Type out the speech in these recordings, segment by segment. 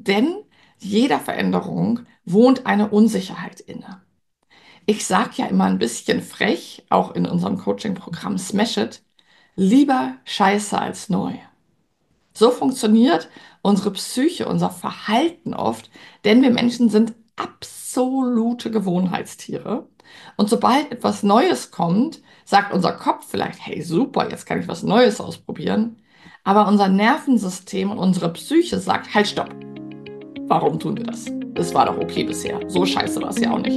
denn jeder Veränderung wohnt eine Unsicherheit inne. Ich sage ja immer ein bisschen frech, auch in unserem Coaching-Programm Smash It, lieber scheiße als neu. So funktioniert unsere Psyche, unser Verhalten oft, denn wir Menschen sind absolute Gewohnheitstiere. Und sobald etwas Neues kommt, sagt unser Kopf vielleicht, hey super, jetzt kann ich was Neues ausprobieren. Aber unser Nervensystem und unsere Psyche sagt, halt stopp, warum tun wir das? Es war doch okay bisher. So scheiße war es ja auch nicht.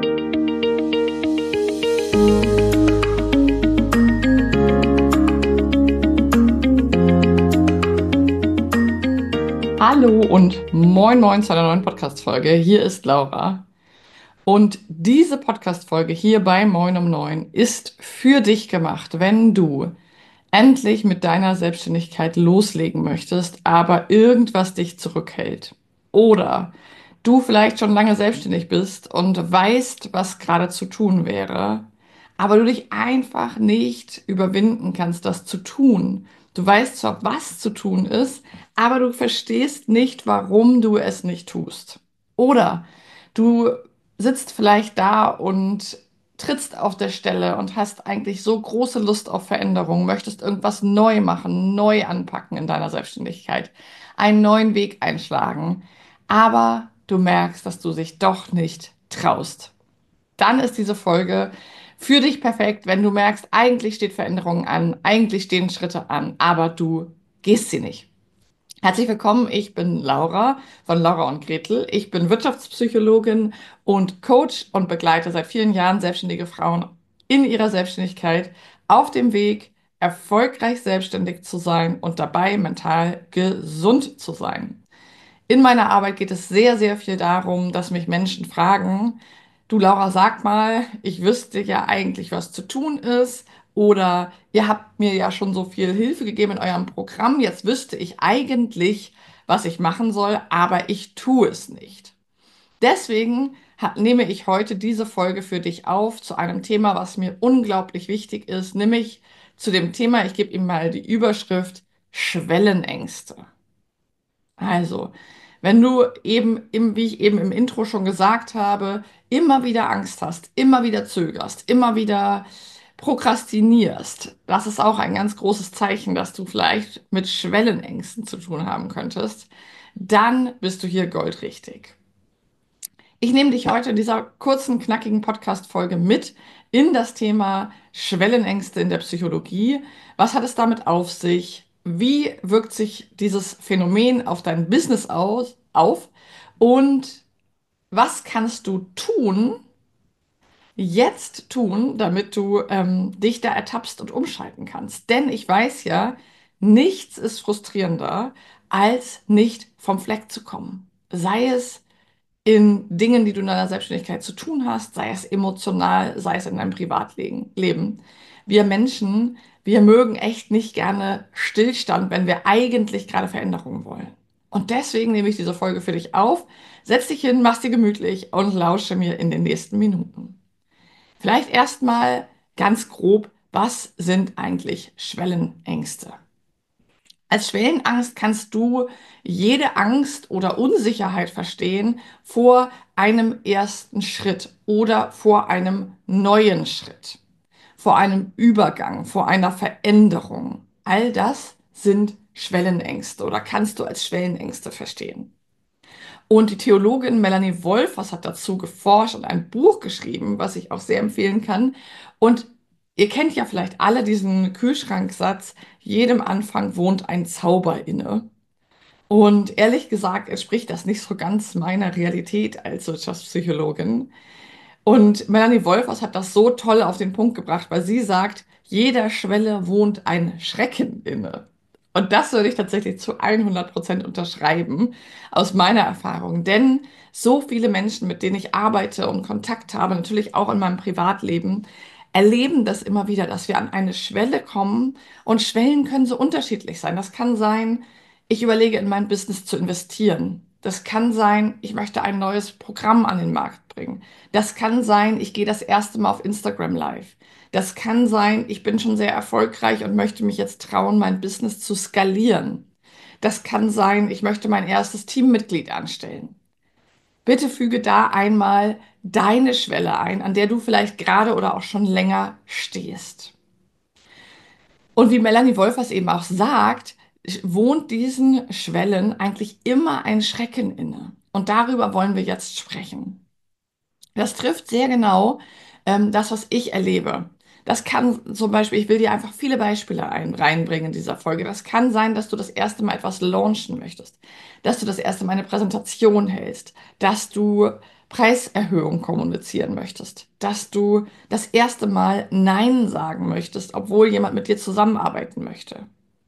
Hallo und moin moin zu einer neuen Podcast-Folge. Hier ist Laura. Und diese Podcast-Folge hier bei Moin um 9 ist für dich gemacht, wenn du endlich mit deiner Selbstständigkeit loslegen möchtest, aber irgendwas dich zurückhält. Oder du vielleicht schon lange selbstständig bist und weißt, was gerade zu tun wäre, aber du dich einfach nicht überwinden kannst, das zu tun. Du weißt zwar, was zu tun ist, aber du verstehst nicht, warum du es nicht tust. Oder du sitzt vielleicht da und trittst auf der Stelle und hast eigentlich so große Lust auf Veränderung, möchtest irgendwas neu machen, neu anpacken in deiner Selbstständigkeit, einen neuen Weg einschlagen, aber du merkst, dass du dich doch nicht traust. Dann ist diese Folge für dich perfekt, wenn du merkst, eigentlich steht Veränderung an, eigentlich stehen Schritte an, aber du gehst sie nicht. Herzlich willkommen, ich bin Laura von Laura und Gretel. Ich bin Wirtschaftspsychologin und Coach und begleite seit vielen Jahren selbstständige Frauen in ihrer Selbstständigkeit auf dem Weg, erfolgreich selbstständig zu sein und dabei mental gesund zu sein. In meiner Arbeit geht es sehr, sehr viel darum, dass mich Menschen fragen, du Laura, sag mal, ich wüsste ja eigentlich, was zu tun ist, oder ihr habt mir ja schon so viel Hilfe gegeben in eurem Programm, jetzt wüsste ich eigentlich, was ich machen soll, aber ich tue es nicht. Deswegen nehme ich heute diese Folge für dich auf zu einem Thema, was mir unglaublich wichtig ist, nämlich zu dem Thema, ich gebe ihm mal die Überschrift Schwellenängste. Also, wenn du wie ich eben im Intro schon gesagt habe, immer wieder Angst hast, immer wieder zögerst, immer wieder prokrastinierst, das ist auch ein ganz großes Zeichen, dass du vielleicht mit Schwellenängsten zu tun haben könntest, dann bist du hier goldrichtig. Ich nehme dich heute in dieser kurzen, knackigen Podcast-Folge mit in das Thema Schwellenängste in der Psychologie. Was hat es damit auf sich? Wie wirkt sich dieses Phänomen auf dein Business auf? Und was kannst du jetzt tun, damit du dich da ertappst und umschalten kannst? Denn ich weiß ja, nichts ist frustrierender, als nicht vom Fleck zu kommen. Sei es in Dingen, die du in deiner Selbstständigkeit zu tun hast, sei es emotional, sei es in deinem Privatleben. Wir Menschen, wir mögen echt nicht gerne Stillstand, wenn wir eigentlich gerade Veränderungen wollen. Und deswegen nehme ich diese Folge für dich auf. Setz dich hin, mach's dir gemütlich und lausche mir in den nächsten Minuten. Vielleicht erstmal ganz grob, was sind eigentlich Schwellenängste? Als Schwellenangst kannst du jede Angst oder Unsicherheit verstehen vor einem ersten Schritt oder vor einem neuen Schritt, vor einem Übergang, vor einer Veränderung. All das sind Schwellenängste oder kannst du als Schwellenängste verstehen. Und die Theologin Melanie Wolfers hat dazu geforscht und ein Buch geschrieben, was ich auch sehr empfehlen kann. Und ihr kennt ja vielleicht alle diesen Kühlschranksatz, jedem Anfang wohnt ein Zauber inne. Und ehrlich gesagt entspricht das nicht so ganz meiner Realität als Wirtschaftspsychologin. Und Melanie Wolfers hat das so toll auf den Punkt gebracht, weil sie sagt, jeder Schwelle wohnt ein Schrecken inne. Und das würde ich tatsächlich zu 100% unterschreiben, aus meiner Erfahrung. Denn so viele Menschen, mit denen ich arbeite und Kontakt habe, natürlich auch in meinem Privatleben, erleben das immer wieder, dass wir an eine Schwelle kommen. Und Schwellen können so unterschiedlich sein. Das kann sein, ich überlege in mein Business zu investieren. Das kann sein, ich möchte ein neues Programm an den Markt bringen. Das kann sein, ich gehe das erste Mal auf Instagram live. Das kann sein, ich bin schon sehr erfolgreich und möchte mich jetzt trauen, mein Business zu skalieren. Das kann sein, ich möchte mein erstes Teammitglied anstellen. Bitte füge da einmal deine Schwelle ein, an der du vielleicht gerade oder auch schon länger stehst. Und wie Melanie Wolfers eben auch sagt, wohnt diesen Schwellen eigentlich immer ein Schrecken inne. Und darüber wollen wir jetzt sprechen. Das trifft sehr genau das, was ich erlebe. Das kann zum Beispiel, ich will dir einfach viele Beispiele reinbringen in dieser Folge. Das kann sein, dass du das erste Mal etwas launchen möchtest, dass du das erste Mal eine Präsentation hältst, dass du Preiserhöhung kommunizieren möchtest, dass du das erste Mal Nein sagen möchtest, obwohl jemand mit dir zusammenarbeiten möchte.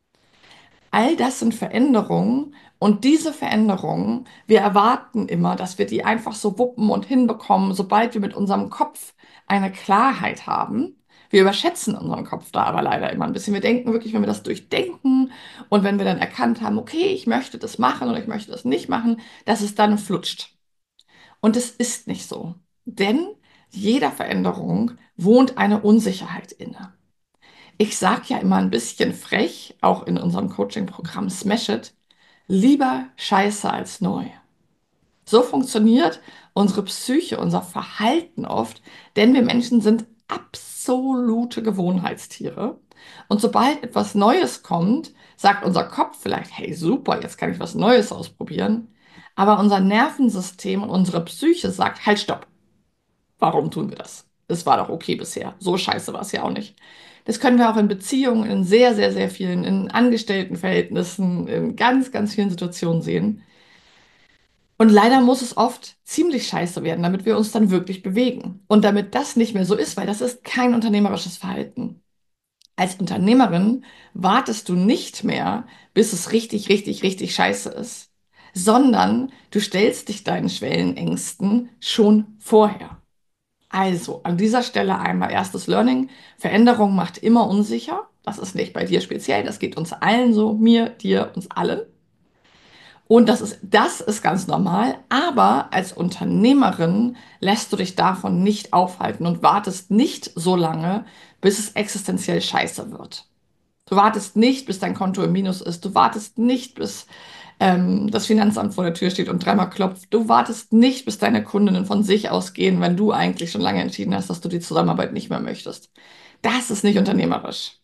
All das sind Veränderungen und diese Veränderungen, wir erwarten immer, dass wir die einfach so wuppen und hinbekommen, sobald wir mit unserem Kopf eine Klarheit haben. Wir überschätzen unseren Kopf da aber leider immer ein bisschen. Wir denken wirklich, wenn wir das durchdenken und wenn wir dann erkannt haben, okay, ich möchte das machen oder ich möchte das nicht machen, dass es dann flutscht. Und es ist nicht so. Denn jeder Veränderung wohnt eine Unsicherheit inne. Ich sage ja immer ein bisschen frech, auch in unserem Coaching-Programm Smash It, lieber scheiße als neu. So funktioniert unsere Psyche, unser Verhalten oft, denn wir Menschen sind absolute Gewohnheitstiere. Und sobald etwas Neues kommt, sagt unser Kopf vielleicht, hey super, jetzt kann ich was Neues ausprobieren. Aber unser Nervensystem und unsere Psyche sagt, halt, stopp. Warum tun wir das? Es war doch okay bisher. So scheiße war es ja auch nicht. Das können wir auch in Beziehungen, in sehr, sehr, sehr vielen, in Angestelltenverhältnissen, in ganz, ganz vielen Situationen sehen. Und leider muss es oft ziemlich scheiße werden, damit wir uns dann wirklich bewegen. Und damit das nicht mehr so ist, weil das ist kein unternehmerisches Verhalten. Als Unternehmerin wartest du nicht mehr, bis es richtig, richtig, richtig scheiße ist, sondern du stellst dich deinen Schwellenängsten schon vorher. Also, an dieser Stelle einmal erstes Learning. Veränderung macht immer unsicher. Das ist nicht bei dir speziell, das geht uns allen so, mir, dir, uns allen. Und das ist ganz normal. Aber als Unternehmerin lässt du dich davon nicht aufhalten und wartest nicht so lange, bis es existenziell scheiße wird. Du wartest nicht, bis dein Konto im Minus ist. Du wartest nicht, bis das Finanzamt vor der Tür steht und dreimal klopft. Du wartest nicht, bis deine Kundinnen von sich aus gehen, wenn du eigentlich schon lange entschieden hast, dass du die Zusammenarbeit nicht mehr möchtest. Das ist nicht unternehmerisch.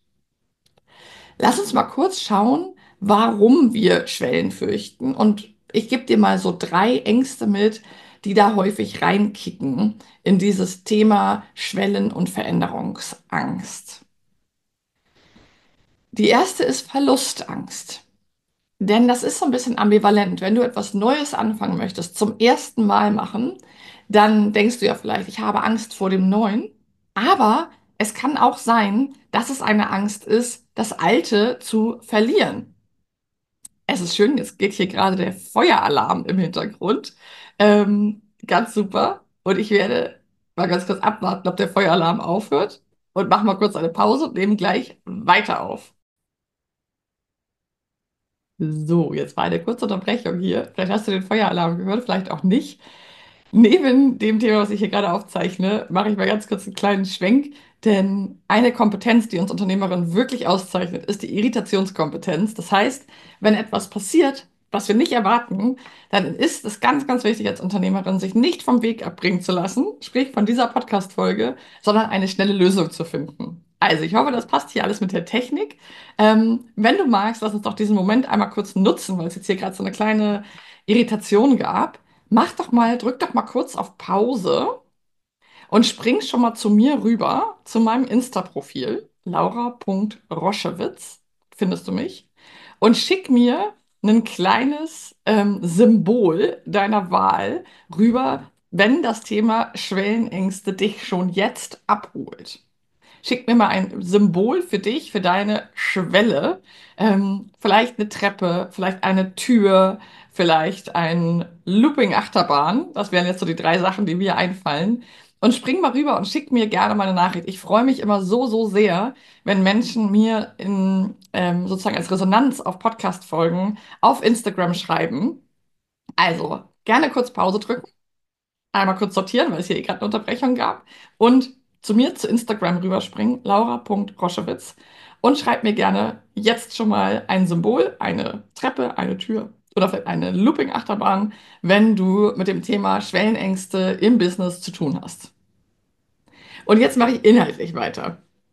Lass uns mal kurz schauen, warum wir Schwellen fürchten. Und ich gebe dir mal so drei Ängste mit, die da häufig reinkicken in dieses Thema Schwellen- und Veränderungsangst. Die erste ist Verlustangst. Denn das ist so ein bisschen ambivalent. Wenn du etwas Neues anfangen möchtest, zum ersten Mal machen, dann denkst du ja vielleicht, ich habe Angst vor dem Neuen. Aber es kann auch sein, dass es eine Angst ist, das Alte zu verlieren. Es ist schön, jetzt geht hier gerade der Feueralarm im Hintergrund. Ganz super. Und ich werde mal ganz kurz abwarten, ob der Feueralarm aufhört. Und mach mal kurz eine Pause und nehmen gleich weiter auf. So, jetzt war eine kurze Unterbrechung hier. Vielleicht hast du den Feueralarm gehört, vielleicht auch nicht. Neben dem Thema, was ich hier gerade aufzeichne, mache ich mal ganz kurz einen kleinen Schwenk, denn eine Kompetenz, die uns Unternehmerinnen wirklich auszeichnet, ist die Irritationskompetenz. Das heißt, wenn etwas passiert, was wir nicht erwarten, dann ist es ganz, ganz wichtig als Unternehmerin, sich nicht vom Weg abbringen zu lassen, sprich von dieser Podcast-Folge, sondern eine schnelle Lösung zu finden. Also, ich hoffe, das passt hier alles mit der Technik. Wenn du magst, lass uns doch diesen Moment einmal kurz nutzen, weil es jetzt hier gerade so eine kleine Irritation gab. Drück doch mal kurz auf Pause und spring schon mal zu mir rüber, zu meinem Insta-Profil, laura.roschewitz, findest du mich, und schick mir ein kleines Symbol deiner Wahl rüber, wenn das Thema Schwellenängste dich schon jetzt abholt. Schick mir mal ein Symbol für dich, für deine Schwelle. Vielleicht eine Treppe, vielleicht eine Tür, vielleicht ein Looping-Achterbahn. Das wären jetzt so die drei Sachen, die mir einfallen. Und spring mal rüber und schick mir gerne mal eine Nachricht. Ich freue mich immer so, so sehr, wenn Menschen mir sozusagen als Resonanz auf Podcast-Folgen auf Instagram schreiben. Also gerne kurz Pause drücken, einmal kurz sortieren, weil es hier eh gerade eine Unterbrechung gab. Und zu mir zu Instagram rüberspringen, laura.roschewitz. Und schreib mir gerne jetzt schon mal ein Symbol, eine Treppe, eine Tür oder vielleicht eine Looping-Achterbahn, wenn du mit dem Thema Schwellenängste im Business zu tun hast. Und jetzt mache ich inhaltlich weiter.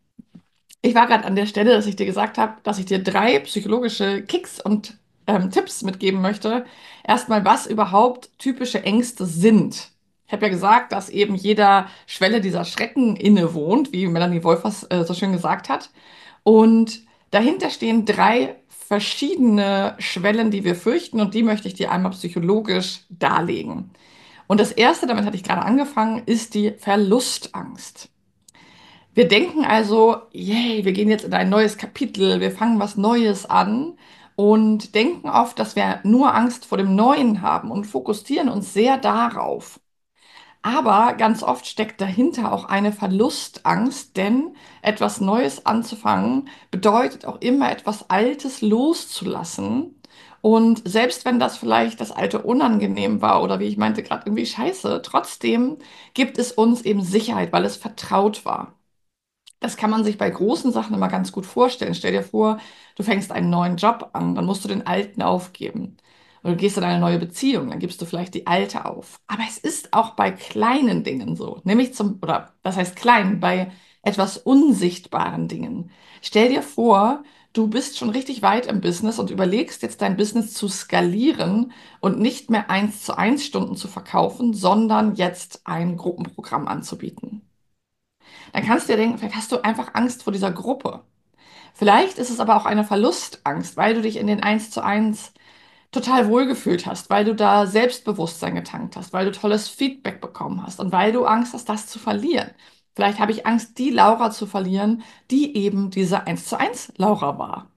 Ich war gerade an der Stelle, dass ich dir gesagt habe, dass ich dir drei psychologische Kicks und Tipps mitgeben möchte. Erstmal, was überhaupt typische Ängste sind. Ich habe ja gesagt, dass eben jeder Schwelle dieser Schrecken innewohnt, wie Melanie Wolfers so schön gesagt hat. Und dahinter stehen drei verschiedene Schwellen, die wir fürchten, und die möchte ich dir einmal psychologisch darlegen. Und das erste, damit hatte ich gerade angefangen, ist die Verlustangst. Wir denken also, yay, wir gehen jetzt in ein neues Kapitel, wir fangen was Neues an und denken oft, dass wir nur Angst vor dem Neuen haben und fokussieren uns sehr darauf. Aber ganz oft steckt dahinter auch eine Verlustangst, denn etwas Neues anzufangen bedeutet auch immer etwas Altes loszulassen. Und selbst wenn das vielleicht das Alte unangenehm war oder wie ich meinte, gerade irgendwie scheiße, trotzdem gibt es uns eben Sicherheit, weil es vertraut war. Das kann man sich bei großen Sachen immer ganz gut vorstellen. Stell dir vor, du fängst einen neuen Job an, dann musst du den alten aufgeben. Oder du gehst in eine neue Beziehung, dann gibst du vielleicht die alte auf. Aber es ist auch bei kleinen Dingen so, nämlich oder was heißt klein, bei etwas unsichtbaren Dingen. Stell dir vor, du bist schon richtig weit im Business und überlegst jetzt dein Business zu skalieren und nicht mehr 1:1 Stunden zu verkaufen, sondern jetzt ein Gruppenprogramm anzubieten. Dann kannst du dir denken, vielleicht hast du einfach Angst vor dieser Gruppe. Vielleicht ist es aber auch eine Verlustangst, weil du dich in den 1:1 total wohlgefühlt hast, weil du da Selbstbewusstsein getankt hast, weil du tolles Feedback bekommen hast und weil du Angst hast, das zu verlieren. Vielleicht habe ich Angst, die Laura zu verlieren, die eben diese 1:1 Laura war.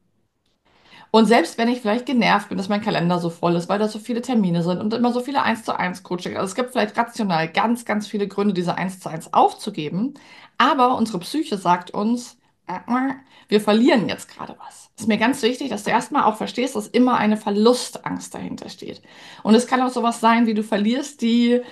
Und selbst wenn ich vielleicht genervt bin, dass mein Kalender so voll ist, weil da so viele Termine sind und immer so viele 1:1 Coaching, also es gibt vielleicht rational ganz, ganz viele Gründe, diese 1:1 aufzugeben, aber unsere Psyche sagt uns, wir verlieren jetzt gerade was. Es ist mir ganz wichtig, dass du erstmal auch verstehst, dass immer eine Verlustangst dahinter steht. Und es kann auch sowas sein, wie du verlierst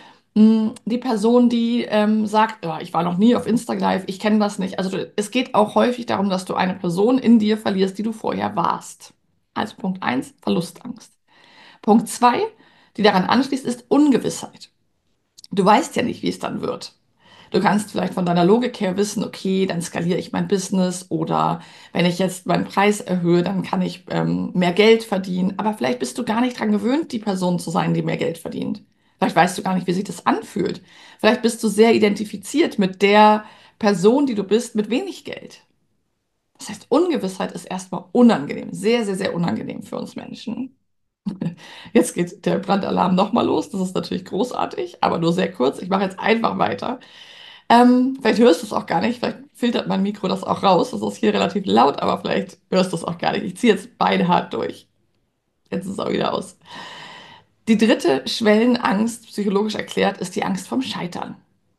die Person, die sagt, oh, ich war noch nie auf Insta Live, ich kenne das nicht. Also es geht auch häufig darum, dass du eine Person in dir verlierst, die du vorher warst. Also Punkt eins, Verlustangst. Punkt 2, die daran anschließt, ist Ungewissheit. Du weißt ja nicht, wie es dann wird. Du kannst vielleicht von deiner Logik her wissen, okay, dann skaliere ich mein Business oder wenn ich jetzt meinen Preis erhöhe, dann kann ich mehr Geld verdienen. Aber vielleicht bist du gar nicht dran gewöhnt, die Person zu sein, die mehr Geld verdient. Vielleicht weißt du gar nicht, wie sich das anfühlt. Vielleicht bist du sehr identifiziert mit der Person, die du bist, mit wenig Geld. Das heißt, Ungewissheit ist erstmal unangenehm, sehr, sehr, sehr unangenehm für uns Menschen. Jetzt geht der Brandalarm nochmal los. Das ist natürlich großartig, aber nur sehr kurz. Ich mache jetzt einfach weiter. Vielleicht hörst du es auch gar nicht. Vielleicht filtert mein Mikro das auch raus. Das ist hier relativ laut, aber vielleicht hörst du es auch gar nicht. Ich ziehe jetzt beide hart durch. Jetzt ist es auch wieder aus. Die dritte Schwellenangst, psychologisch erklärt, ist die Angst vom Scheitern.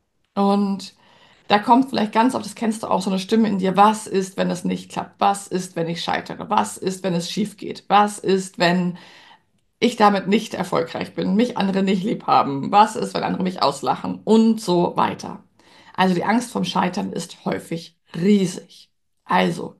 Und da kommt vielleicht ganz oft, das kennst du auch, so eine Stimme in dir. Was ist, wenn es nicht klappt? Was ist, wenn ich scheitere? Was ist, wenn es schief geht? Was ist, wenn ich damit nicht erfolgreich bin, mich andere nicht lieb haben? Was ist, wenn andere mich auslachen? Und so weiter. Also die Angst vom Scheitern ist häufig riesig. Also,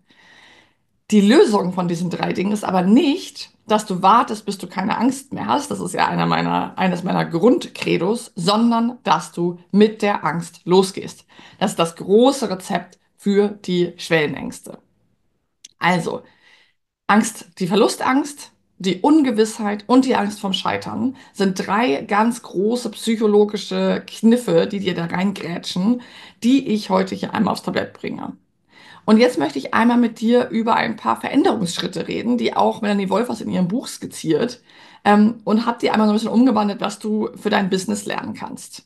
die Lösung von diesen drei Dingen ist aber nicht, dass du wartest, bis du keine Angst mehr hast. Das ist ja eines meiner Grundcredos, sondern dass du mit der Angst losgehst. Das ist das große Rezept für die Schwellenängste. Also, Angst, die Verlustangst, die Ungewissheit und die Angst vom Scheitern sind drei ganz große psychologische Kniffe, die dir da reingrätschen, die ich heute hier einmal aufs Tablett bringe. Und jetzt möchte ich einmal mit dir über ein paar Veränderungsschritte reden, die auch Melanie Wolfers in ihrem Buch skizziert, und habe die einmal so ein bisschen umgewandelt, was du für dein Business lernen kannst.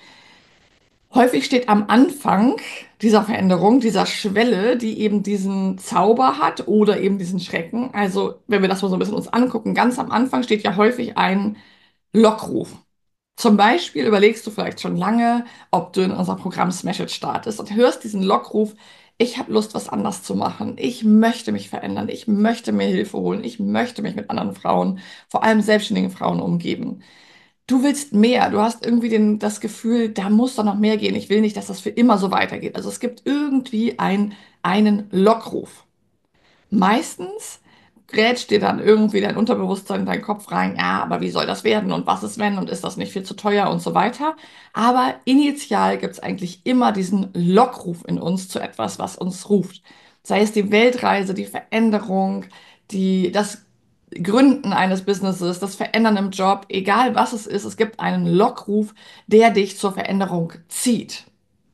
Häufig steht am Anfang dieser Veränderung, dieser Schwelle, die eben diesen Zauber hat oder eben diesen Schrecken. Also, wenn wir das mal so ein bisschen uns angucken, ganz am Anfang steht ja häufig ein Lockruf. Zum Beispiel überlegst du vielleicht schon lange, ob du in unser Programm Smash It startest und hörst diesen Lockruf, ich habe Lust, was anders zu machen. Ich möchte mich verändern. Ich möchte mir Hilfe holen. Ich möchte mich mit anderen Frauen, vor allem selbstständigen Frauen, umgeben. Du willst mehr. Du hast irgendwie das Gefühl, da muss doch noch mehr gehen. Ich will nicht, dass das für immer so weitergeht. Also es gibt irgendwie einen Lockruf. Meistens grätscht dir dann irgendwie dein Unterbewusstsein in deinen Kopf rein, ja, aber wie soll das werden und was ist wenn und ist das nicht viel zu teuer und so weiter. Aber initial gibt es eigentlich immer diesen Lockruf in uns zu etwas, was uns ruft. Sei es die Weltreise, die Veränderung, das Gründen eines Businesses, das Verändern im Job, egal was es ist, es gibt einen Lockruf, der dich zur Veränderung zieht.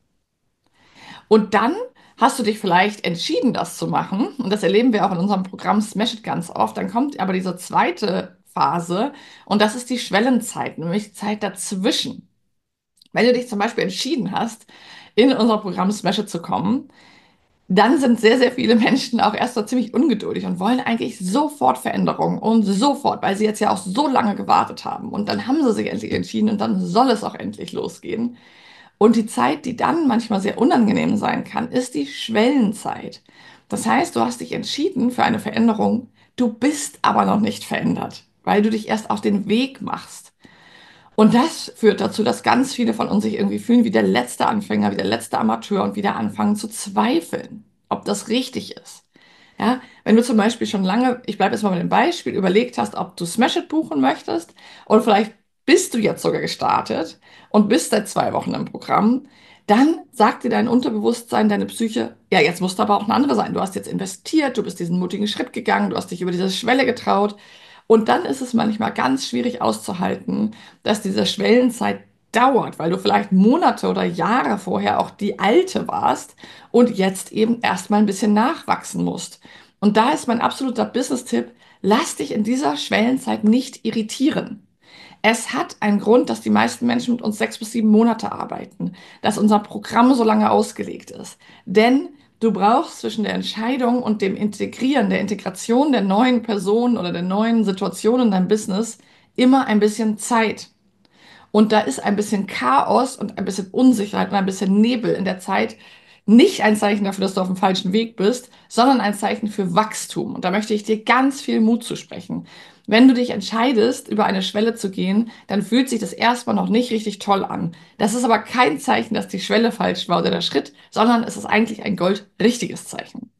Und dann hast du dich vielleicht entschieden, das zu machen. Und das erleben wir auch in unserem Programm Smash It ganz oft. Dann kommt aber diese zweite Phase und das ist die Schwellenzeit, nämlich die Zeit dazwischen. Wenn du dich zum Beispiel entschieden hast, in unser Programm Smash It zu kommen, dann sind sehr, sehr viele Menschen auch erst so ziemlich ungeduldig und wollen eigentlich sofort Veränderungen und sofort, weil sie jetzt ja auch so lange gewartet haben. Und dann haben sie sich endlich entschieden und dann soll es auch endlich losgehen. Und die Zeit, die dann manchmal sehr unangenehm sein kann, ist die Schwellenzeit. Das heißt, du hast dich entschieden für eine Veränderung, du bist aber noch nicht verändert, weil du dich erst auf den Weg machst. Und das führt dazu, dass ganz viele von uns sich irgendwie fühlen wie der letzte Anfänger, wie der letzte Amateur und wieder anfangen zu zweifeln, ob das richtig ist. Ja, wenn du zum Beispiel schon lange, ich bleibe jetzt mal mit dem Beispiel, überlegt hast, ob du Smash It buchen möchtest und vielleicht bist du jetzt sogar gestartet und bist seit 2 Wochen im Programm, dann sagt dir dein Unterbewusstsein, deine Psyche, ja, jetzt musst du aber auch eine andere sein. Du hast jetzt investiert, du bist diesen mutigen Schritt gegangen, du hast dich über diese Schwelle getraut. Und dann ist es manchmal ganz schwierig auszuhalten, dass diese Schwellenzeit dauert, weil du vielleicht Monate oder Jahre vorher auch die alte warst und jetzt eben erstmal ein bisschen nachwachsen musst. Und da ist mein absoluter Business-Tipp, lass dich in dieser Schwellenzeit nicht irritieren. Es hat einen Grund, dass die meisten Menschen mit uns 6 bis 7 Monate arbeiten, dass unser Programm so lange ausgelegt ist. Denn du brauchst zwischen der Entscheidung und dem Integrieren, der Integration der neuen Person oder der neuen Situation in dein Business immer ein bisschen Zeit. Und da ist ein bisschen Chaos und ein bisschen Unsicherheit und ein bisschen Nebel in der Zeit nicht ein Zeichen dafür, dass du auf dem falschen Weg bist, sondern ein Zeichen für Wachstum. Und da möchte ich dir ganz viel Mut zusprechen. Wenn du dich entscheidest, über eine Schwelle zu gehen, dann fühlt sich das erstmal noch nicht richtig toll an. Das ist aber kein Zeichen, dass die Schwelle falsch war oder der Schritt, sondern es ist eigentlich ein goldrichtiges Zeichen.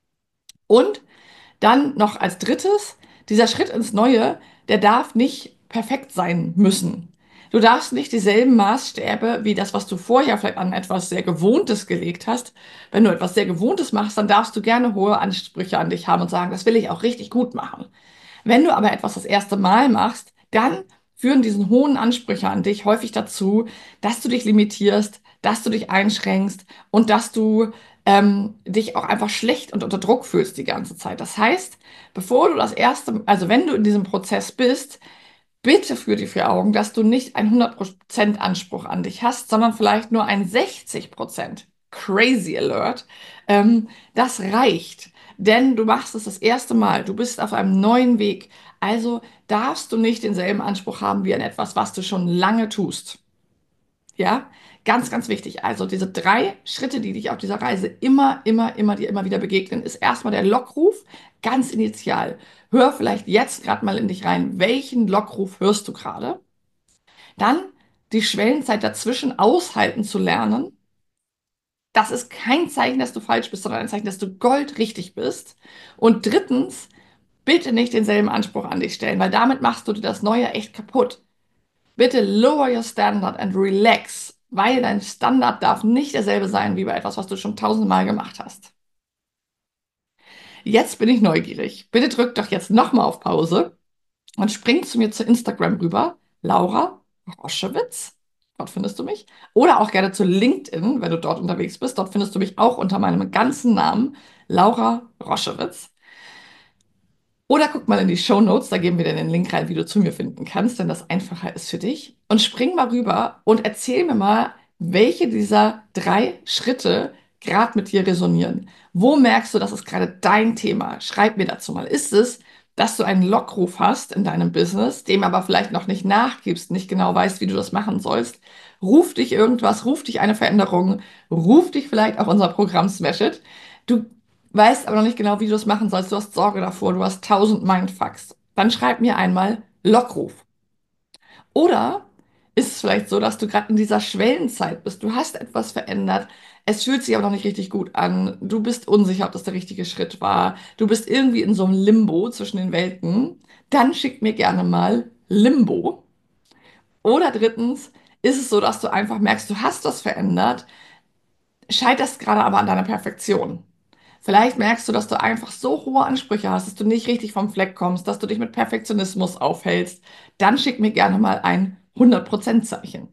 Und dann noch als drittes, dieser Schritt ins Neue, der darf nicht perfekt sein müssen. Du darfst nicht dieselben Maßstäbe wie das, was du vorher vielleicht an etwas sehr Gewohntes gelegt hast. Wenn du etwas sehr Gewohntes machst, dann darfst du gerne hohe Ansprüche an dich haben und sagen, das will ich auch richtig gut machen. Wenn du aber etwas das erste Mal machst, dann führen diesen hohen Ansprüche an dich häufig dazu, dass du dich limitierst, dass du dich einschränkst und dass du dich auch einfach schlecht und unter Druck fühlst die ganze Zeit. Das heißt, bevor du das erste, also wenn du in diesem Prozess bist, bitte führ dir vor Augen, dass du nicht einen 100% Anspruch an dich hast, sondern vielleicht nur ein 60%. Crazy Alert. Das reicht, denn du machst es das erste Mal. Du bist auf einem neuen Weg. Also darfst du nicht denselben Anspruch haben wie an etwas, was du schon lange tust. Ja, ganz, ganz wichtig. Also diese 3 Schritte, die dich auf dieser Reise dir immer wieder begegnen, ist erstmal der Lockruf, ganz initial. Hör vielleicht jetzt gerade mal in dich rein. Welchen Lockruf hörst du gerade? Dann die Schwellenzeit dazwischen aushalten zu lernen. Das ist kein Zeichen, dass du falsch bist, sondern ein Zeichen, dass du goldrichtig bist. Und drittens, bitte nicht denselben Anspruch an dich stellen, weil damit machst du dir das Neue echt kaputt. Bitte lower your standard and relax, weil dein Standard darf nicht derselbe sein wie bei etwas, was du schon 1000-mal gemacht hast. Jetzt bin ich neugierig. Bitte drück doch jetzt nochmal auf Pause und spring zu mir zu Instagram rüber. Laura Roschewitz. Dort findest du mich. Oder auch gerne zu LinkedIn, wenn du dort unterwegs bist. Dort findest du mich auch unter meinem ganzen Namen, Laura Roschewitz. Oder guck mal in die Show Notes, da geben wir dir den Link rein, wie du zu mir finden kannst, wenn das einfacher ist für dich. Und spring mal rüber und erzähl mir mal, welche dieser 3 Schritte gerade mit dir resonieren. Wo merkst du, das ist gerade dein Thema? Schreib mir dazu mal. Ist es, dass du einen Lockruf hast in deinem Business, dem aber vielleicht noch nicht nachgibst, nicht genau weißt, wie du das machen sollst? Ruft dich irgendwas, ruft dich eine Veränderung, ruft dich vielleicht auch unser Programm Smash It. Du weißt aber noch nicht genau, wie du das machen sollst. Du hast Sorge davor, du hast 1000 Mindfucks. Dann schreib mir einmal Lockruf. Oder ist es vielleicht so, dass du gerade in dieser Schwellenzeit bist. Du hast etwas verändert. Es fühlt sich aber noch nicht richtig gut an. Du bist unsicher, ob das der richtige Schritt war. Du bist irgendwie in so einem Limbo zwischen den Welten. Dann schick mir gerne mal Limbo. Oder drittens ist es so, dass du einfach merkst, du hast das verändert, scheiterst gerade aber an deiner Perfektion. Vielleicht merkst du, dass du einfach so hohe Ansprüche hast, dass du nicht richtig vom Fleck kommst, dass du dich mit Perfektionismus aufhältst. Dann schick mir gerne mal ein 100% Zeichen.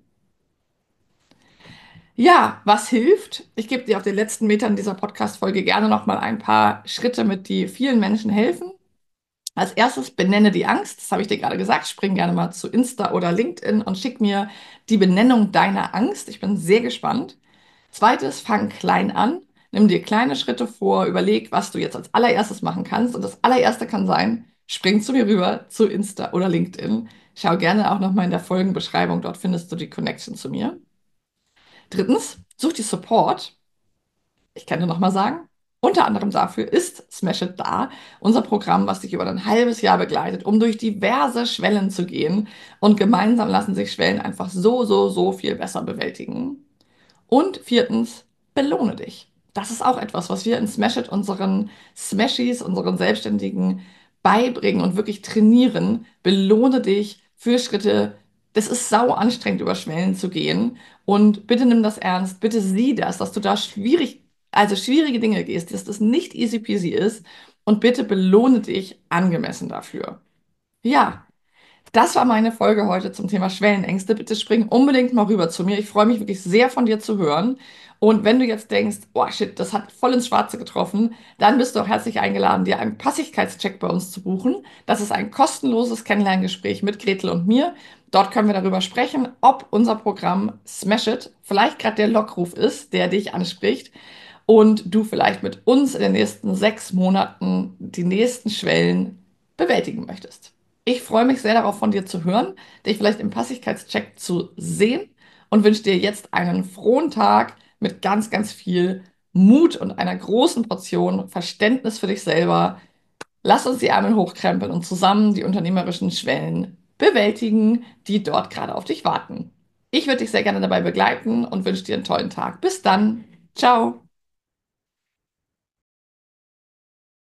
Ja, was hilft? Ich gebe dir auf den letzten Metern dieser Podcast-Folge gerne noch mal ein paar Schritte mit, die vielen Menschen helfen. Als erstes benenne die Angst. Das habe ich dir gerade gesagt. Spring gerne mal zu Insta oder LinkedIn und schick mir die Benennung deiner Angst. Ich bin sehr gespannt. Zweites, fang klein an. Nimm dir kleine Schritte vor. Überleg, was du jetzt als allererstes machen kannst. Und das allererste kann sein, spring zu mir rüber zu Insta oder LinkedIn. Schau gerne auch noch mal in der Folgenbeschreibung. Dort findest du die Connection zu mir. Drittens, such dir Support. Ich kann dir nochmal sagen, unter anderem dafür ist Smash It da, unser Programm, was dich über ein halbes Jahr begleitet, um durch diverse Schwellen zu gehen. Und gemeinsam lassen sich Schwellen einfach so, so, so viel besser bewältigen. Und viertens, belohne dich. Das ist auch etwas, was wir in Smash It unseren Smashies, unseren Selbstständigen beibringen und wirklich trainieren. Belohne dich für Schritte. Das ist sau anstrengend, über Schwellen zu gehen. Und bitte nimm das ernst. Bitte sieh das, dass du da schwierige Dinge gehst, dass das nicht easy peasy ist. Und bitte belohne dich angemessen dafür. Ja. Das war meine Folge heute zum Thema Schwellenängste. Bitte spring unbedingt mal rüber zu mir. Ich freue mich wirklich sehr von dir zu hören. Und wenn du jetzt denkst, oh shit, das hat voll ins Schwarze getroffen, dann bist du auch herzlich eingeladen, dir einen Passigkeitscheck bei uns zu buchen. Das ist ein kostenloses Kennenlerngespräch mit Gretel und mir. Dort können wir darüber sprechen, ob unser Programm Smash It vielleicht gerade der Lockruf ist, der dich anspricht und du vielleicht mit uns in den nächsten 6 Monaten die nächsten Schwellen bewältigen möchtest. Ich freue mich sehr darauf, von dir zu hören, dich vielleicht im Passigkeitscheck zu sehen und wünsche dir jetzt einen frohen Tag mit ganz, ganz viel Mut und einer großen Portion Verständnis für dich selber. Lass uns die Ärmel hochkrempeln und zusammen die unternehmerischen Schwellen bewältigen, die dort gerade auf dich warten. Ich würde dich sehr gerne dabei begleiten und wünsche dir einen tollen Tag. Bis dann. Ciao.